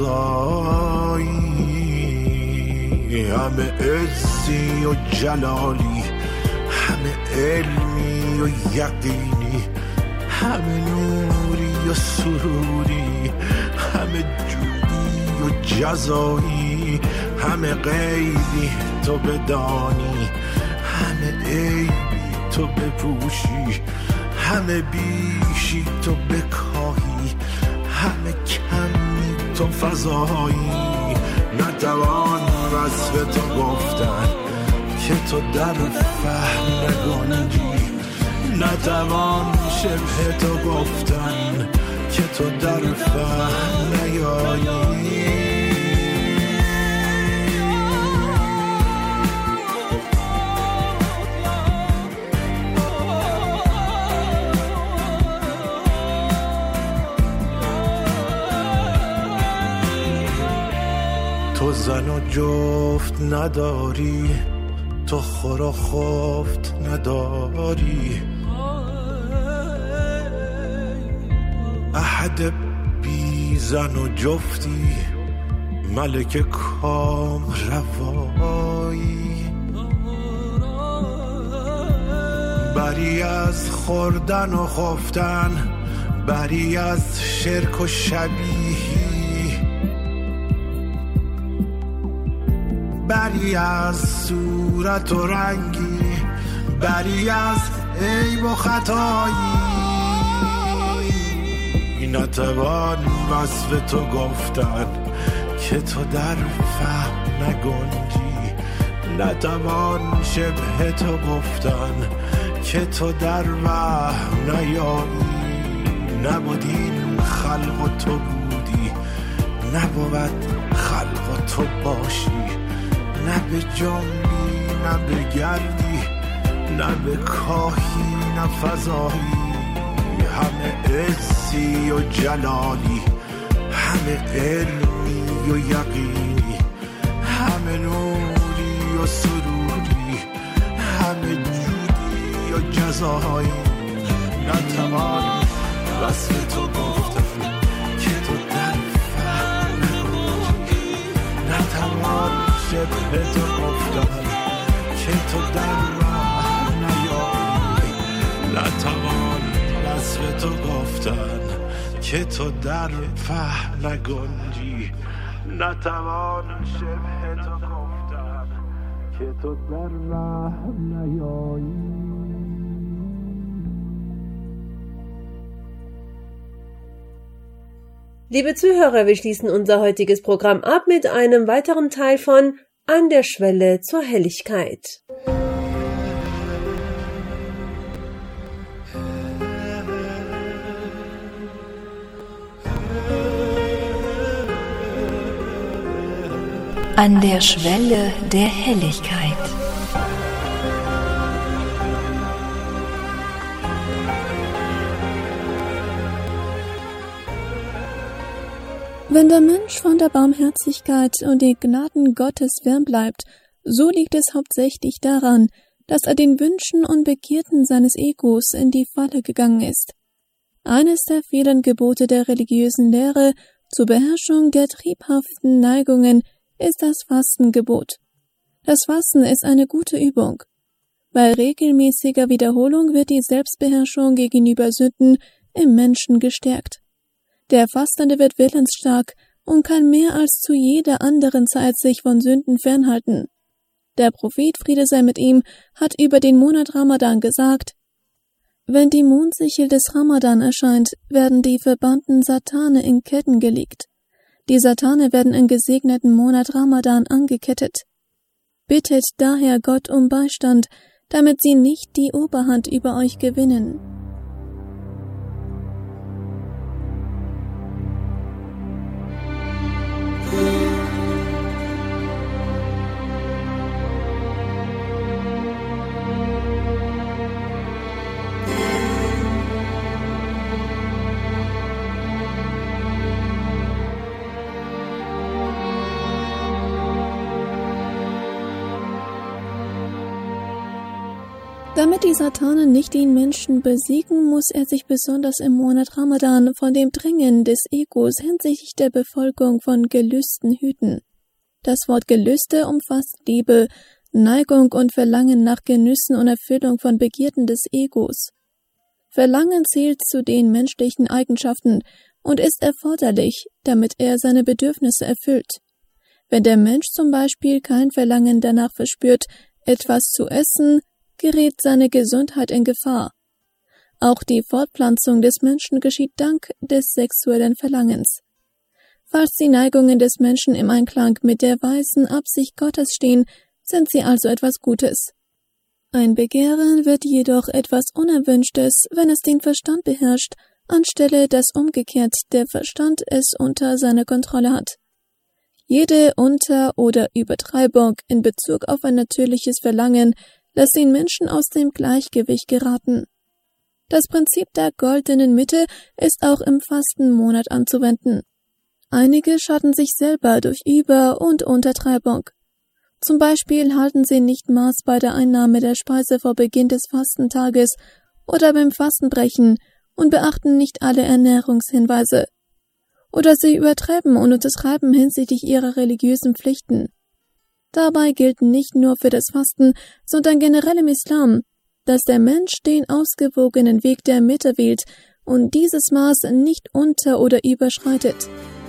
سزایی همه عزی و جلالی همه علمی و یقینی همه نوری و سروری همه جودی و جزایی همه غیبی تو بدانی همه عیبی تو بپوشی همه بیشی تو بکاهی همه کمی تو فضایی نتوان وصف تو گفتن که تو در فهم نگنجی نتوان شبه تو گفتن که تو در فهم نیایی تو زن و جفت نداری تو خور و خفت نداری احد بی زن و جفتی ملک کام روایی بری از خوردن و خفتن بری از شرک و شبیهی بری از صورت و رنگی بری از عیب و خطایی نتوان وصف تو گفتن که تو در فهم نگنجی نتوان شبه تو گفتن که تو در وهم نیایی نبودین خلق و تو بودی نبود خلق و تو باشی نه به جنبی نه به گردی نه به کاهی نه فضایی همه عزی و جلالی همه علمی و یقینی همه نوری و سروری همه جودی و جزایی نتوان وصف تو گفتن که تو در فهم نگنجی نتوان شبه تو گفتن که تو در راه نیایی نتوان وصف تو گفتن که تو در فهم نگنجی نتوان شبه تو گفتن که تو در راه نیایی. Liebe Zuhörer, wir schließen unser heutiges Programm ab mit einem weiteren Teil von An der Schwelle zur Helligkeit. An der Schwelle der Helligkeit. Wenn der Mensch von der Barmherzigkeit und den Gnaden Gottes fern bleibt, so liegt es hauptsächlich daran, dass er den Wünschen und Begierden seines Egos in die Falle gegangen ist. Eines der vielen Gebote der religiösen Lehre zur Beherrschung der triebhaften Neigungen ist das Fastengebot. Das Fasten ist eine gute Übung. Bei regelmäßiger Wiederholung wird die Selbstbeherrschung gegenüber Sünden im Menschen gestärkt. Der Fastende wird willensstark und kann mehr als zu jeder anderen Zeit sich von Sünden fernhalten. Der Prophet, Friede sei mit ihm, hat über den Monat Ramadan gesagt: Wenn die Mondsichel des Ramadan erscheint, werden die verbannten Satane in Ketten gelegt. Die Satane werden im gesegneten Monat Ramadan angekettet. Bittet daher Gott um Beistand, damit sie nicht die Oberhand über euch gewinnen. Damit die Satane nicht den Menschen besiegen, muss er sich besonders im Monat Ramadan von dem Drängen des Egos hinsichtlich der Befolgung von Gelüsten hüten. Das Wort Gelüste umfasst Liebe, Neigung und Verlangen nach Genüssen und Erfüllung von Begierden des Egos. Verlangen zählt zu den menschlichen Eigenschaften und ist erforderlich, damit er seine Bedürfnisse erfüllt. Wenn der Mensch zum Beispiel kein Verlangen danach verspürt, etwas zu essen, gerät seine Gesundheit in Gefahr. Auch die Fortpflanzung des Menschen geschieht dank des sexuellen Verlangens. Falls die Neigungen des Menschen im Einklang mit der weisen Absicht Gottes stehen, sind sie also etwas Gutes. Ein Begehren wird jedoch etwas Unerwünschtes, wenn es den Verstand beherrscht, anstelle dass umgekehrt der Verstand es unter seiner Kontrolle hat. Jede Unter- oder Übertreibung in Bezug auf ein natürliches Verlangen lässt den Menschen aus dem Gleichgewicht geraten. Das Prinzip der goldenen Mitte ist auch im Fastenmonat anzuwenden. Einige schaden sich selber durch Über- und Untertreibung. Zum Beispiel halten sie nicht Maß bei der Einnahme der Speise vor Beginn des Fastentages oder beim Fastenbrechen und beachten nicht alle Ernährungshinweise. Oder sie übertreiben und untertreiben hinsichtlich ihrer religiösen Pflichten. Dabei gilt nicht nur für das Fasten, sondern generell im Islam, dass der Mensch den ausgewogenen Weg der Mitte wählt und dieses Maß nicht unter- oder überschreitet.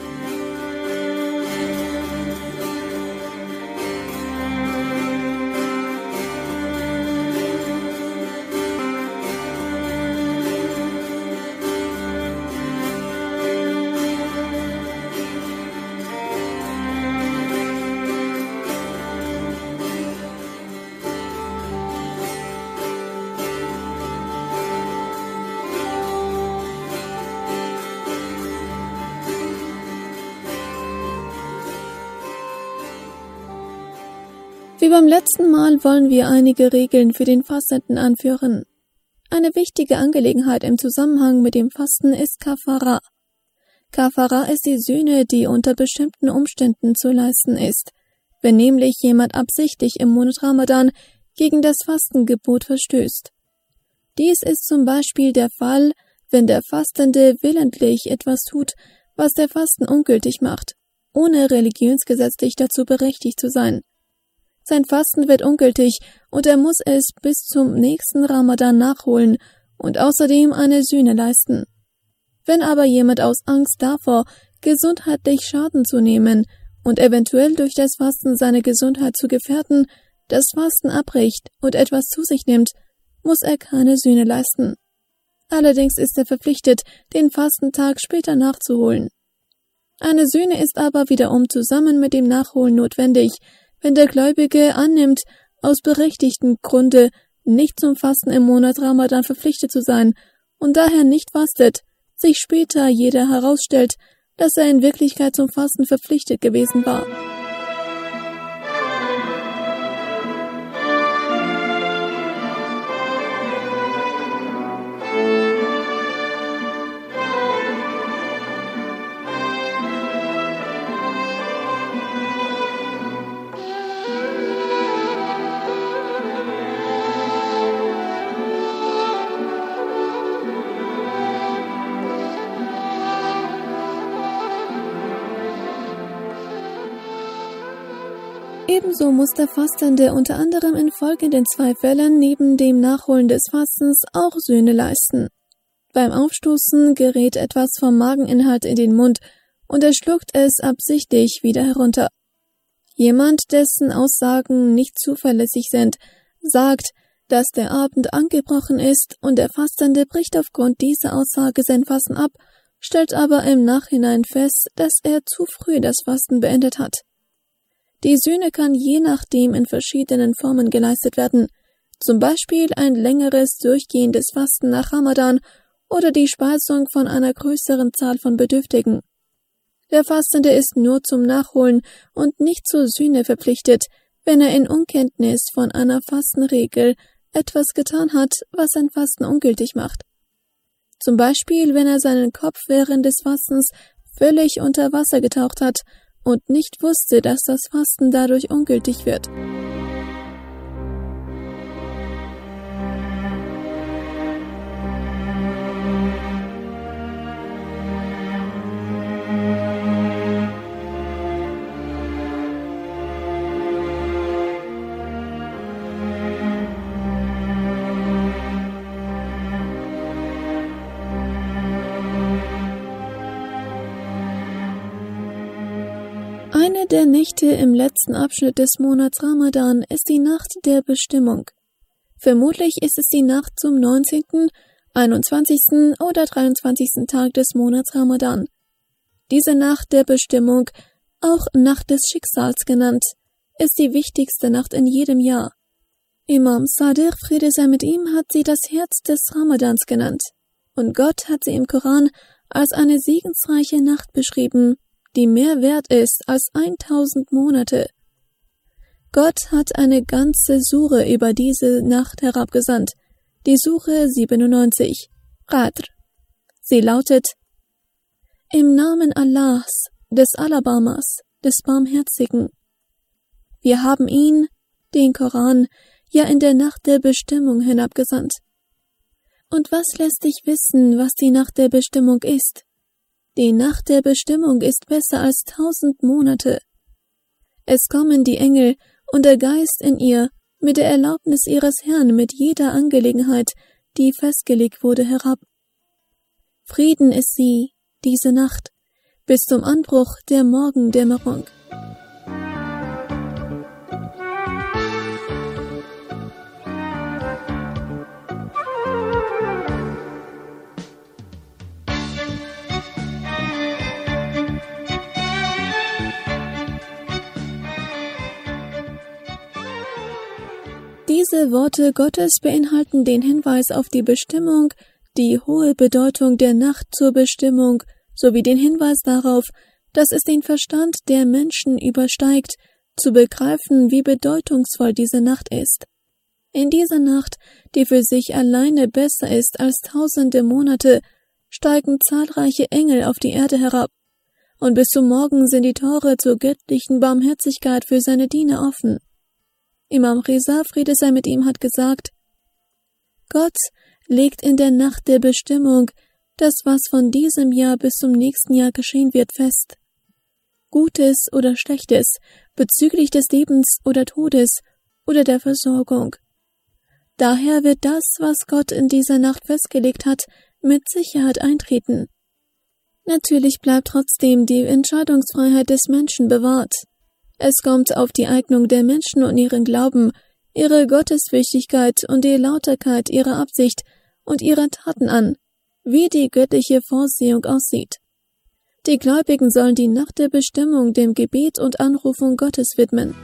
Wie beim letzten Mal wollen wir einige Regeln für den Fastenden anführen. Eine wichtige Angelegenheit im Zusammenhang mit dem Fasten ist Kafara. Kafara ist die Sühne, die unter bestimmten Umständen zu leisten ist, wenn nämlich jemand absichtlich im Monat Ramadan gegen das Fastengebot verstößt. Dies ist zum Beispiel der Fall, wenn der Fastende willentlich etwas tut, was der Fasten ungültig macht, ohne religionsgesetzlich dazu berechtigt zu sein. Sein Fasten wird ungültig und er muss es bis zum nächsten Ramadan nachholen und außerdem eine Sühne leisten. Wenn aber jemand aus Angst davor, gesundheitlich Schaden zu nehmen und eventuell durch das Fasten seine Gesundheit zu gefährden, das Fasten abbricht und etwas zu sich nimmt, muss er keine Sühne leisten. Allerdings ist er verpflichtet, den Fastentag später nachzuholen. Eine Sühne ist aber wiederum zusammen mit dem Nachholen notwendig, wenn der Gläubige annimmt, aus berechtigtem Grunde nicht zum Fasten im Monat Ramadan verpflichtet zu sein und daher nicht fastet, sich später jeder herausstellt, dass er in Wirklichkeit zum Fasten verpflichtet gewesen war. Ebenso muss der Fastende unter anderem in folgenden 2 Fällen neben dem Nachholen des Fastens auch Sühne leisten. Beim Aufstoßen gerät etwas vom Mageninhalt in den Mund und er schluckt es absichtlich wieder herunter. Jemand, dessen Aussagen nicht zuverlässig sind, sagt, dass der Abend angebrochen ist und der Fastende bricht aufgrund dieser Aussage sein Fasten ab, stellt aber im Nachhinein fest, dass er zu früh das Fasten beendet hat. Die Sühne kann je nachdem in verschiedenen Formen geleistet werden, zum Beispiel ein längeres durchgehendes Fasten nach Ramadan oder die Speisung von einer größeren Zahl von Bedürftigen. Der Fastende ist nur zum Nachholen und nicht zur Sühne verpflichtet, wenn er in Unkenntnis von einer Fastenregel etwas getan hat, was sein Fasten ungültig macht. Zum Beispiel, wenn er seinen Kopf während des Fastens völlig unter Wasser getaucht hat und nicht wusste, dass das Fasten dadurch ungültig wird. Eine der Nächte im letzten Abschnitt des Monats Ramadan ist die Nacht der Bestimmung. Vermutlich ist es die Nacht zum 19., 21. oder 23. Tag des Monats Ramadan. Diese Nacht der Bestimmung, auch Nacht des Schicksals genannt, ist die wichtigste Nacht in jedem Jahr. Imam Sadiq, Friede sei mit ihm, hat sie das Herz des Ramadans genannt. Und Gott hat sie im Koran als eine segensreiche Nacht beschrieben, die mehr wert ist als 1000 Monate. Gott hat eine ganze Sure über diese Nacht herabgesandt, die Sure 97, Qadr. Sie lautet: Im Namen Allahs, des Alabamas, des Barmherzigen. Wir haben ihn, den Koran, ja in der Nacht der Bestimmung hinabgesandt. Und was lässt dich wissen, was die Nacht der Bestimmung ist? Die Nacht der Bestimmung ist besser als 1000 Monate. Es kommen die Engel und der Geist in ihr mit der Erlaubnis ihres Herrn mit jeder Angelegenheit, die festgelegt wurde, herab. Frieden ist sie, diese Nacht, bis zum Anbruch der Morgendämmerung. Diese Worte Gottes beinhalten den Hinweis auf die Bestimmung, die hohe Bedeutung der Nacht zur Bestimmung, sowie den Hinweis darauf, dass es den Verstand der Menschen übersteigt, zu begreifen, wie bedeutungsvoll diese Nacht ist. In dieser Nacht, die für sich alleine besser ist als 1000 Monate, steigen zahlreiche Engel auf die Erde herab, und bis zum Morgen sind die Tore zur göttlichen Barmherzigkeit für seine Diener offen. Imam Reza, Friede sei mit ihm, hat gesagt: Gott legt in der Nacht der Bestimmung das, was von diesem Jahr bis zum nächsten Jahr geschehen wird, fest. Gutes oder Schlechtes, bezüglich des Lebens oder Todes oder der Versorgung. Daher wird das, was Gott in dieser Nacht festgelegt hat, mit Sicherheit eintreten. Natürlich bleibt trotzdem die Entscheidungsfreiheit des Menschen bewahrt. Es kommt auf die Eignung der Menschen und ihren Glauben, ihre Gottesfürchtigkeit und die Lauterkeit ihrer Absicht und ihrer Taten an, wie die göttliche Vorsehung aussieht. Die Gläubigen sollen die Nacht der Bestimmung dem Gebet und Anrufung Gottes widmen.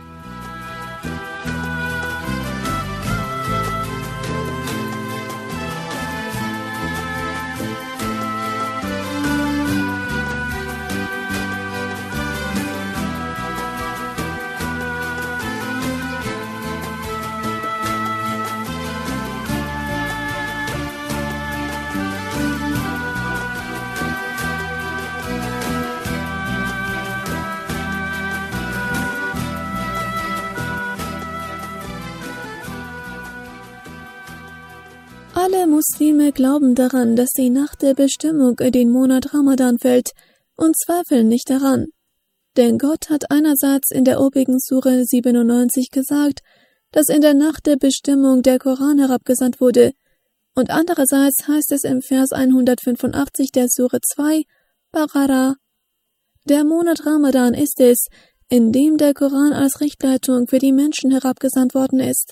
Alle Muslime glauben daran, dass die Nacht der Bestimmung in den Monat Ramadan fällt und zweifeln nicht daran. Denn Gott hat einerseits in der obigen Sure 97 gesagt, dass in der Nacht der Bestimmung der Koran herabgesandt wurde, und andererseits heißt es im Vers 185 der Sure 2, Baqarah: Der Monat Ramadan ist es, in dem der Koran als Richtleitung für die Menschen herabgesandt worden ist.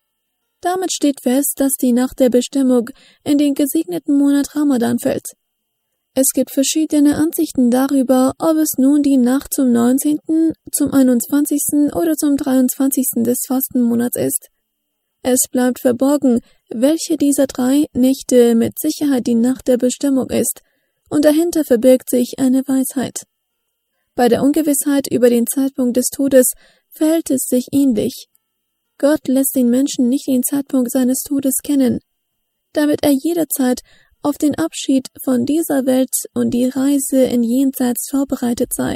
Damit steht fest, dass die Nacht der Bestimmung in den gesegneten Monat Ramadan fällt. Es gibt verschiedene Ansichten darüber, ob es nun die Nacht zum 19., zum 21. oder zum 23. des Fastenmonats ist. Es bleibt verborgen, welche dieser 3 Nächte mit Sicherheit die Nacht der Bestimmung ist, und dahinter verbirgt sich eine Weisheit. Bei der Ungewissheit über den Zeitpunkt des Todes verhält es sich ähnlich. Gott lässt den Menschen nicht den Zeitpunkt seines Todes kennen, damit er jederzeit auf den Abschied von dieser Welt und die Reise in Jenseits vorbereitet sei.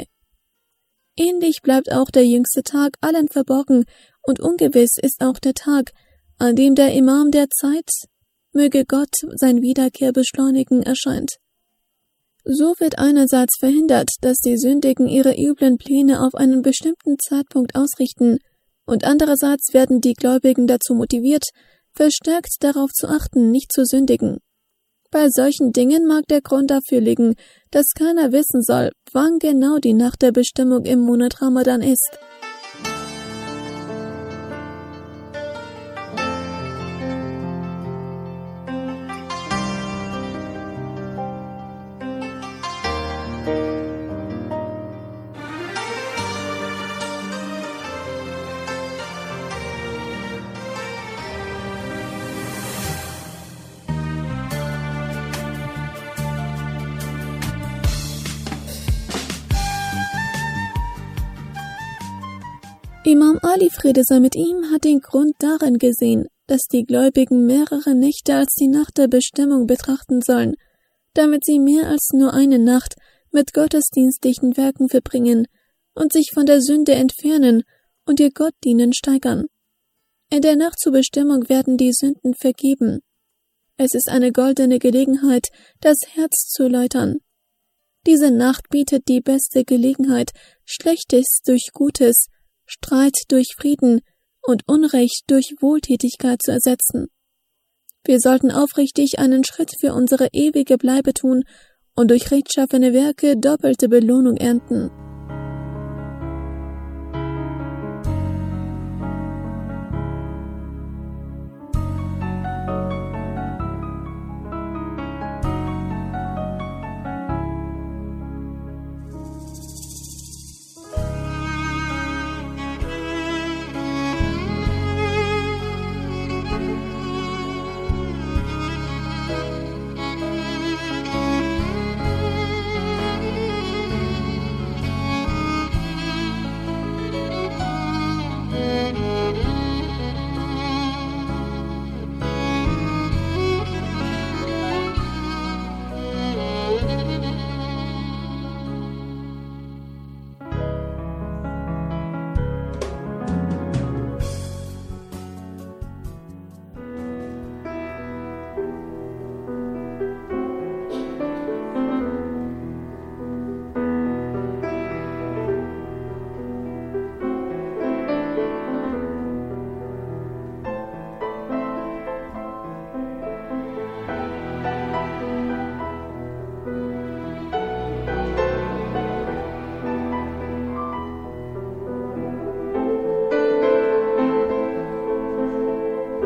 Ähnlich bleibt auch der jüngste Tag allen verborgen und ungewiss ist auch der Tag, an dem der Imam der Zeit, möge Gott sein Wiederkehr beschleunigen, erscheint. So wird einerseits verhindert, dass die Sündigen ihre üblen Pläne auf einen bestimmten Zeitpunkt ausrichten, und andererseits werden die Gläubigen dazu motiviert, verstärkt darauf zu achten, nicht zu sündigen. Bei solchen Dingen mag der Grund dafür liegen, dass keiner wissen soll, wann genau die Nacht der Bestimmung im Monat Ramadan ist. Imam Ali, Friede sei mit ihm, hat den Grund darin gesehen, dass die Gläubigen mehrere Nächte als die Nacht der Bestimmung betrachten sollen, damit sie mehr als nur eine Nacht mit gottesdienstlichen Werken verbringen und sich von der Sünde entfernen und ihr Gottdienen steigern. In der Nacht zur Bestimmung werden die Sünden vergeben. Es ist eine goldene Gelegenheit, das Herz zu läutern. Diese Nacht bietet die beste Gelegenheit, Schlechtes durch Gutes, Streit durch Frieden und Unrecht durch Wohltätigkeit zu ersetzen. Wir sollten aufrichtig einen Schritt für unsere ewige Bleibe tun und durch rechtschaffene Werke doppelte Belohnung ernten.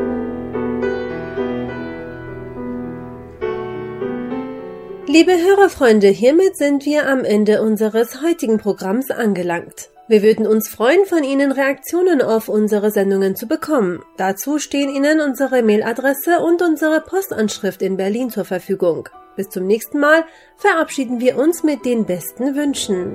Liebe Hörerfreunde, hiermit sind wir am Ende unseres heutigen Programms angelangt. Wir würden uns freuen, von Ihnen Reaktionen auf unsere Sendungen zu bekommen. Dazu stehen Ihnen unsere Mailadresse und unsere Postanschrift in Berlin zur Verfügung. Bis zum nächsten Mal verabschieden wir uns mit den besten Wünschen.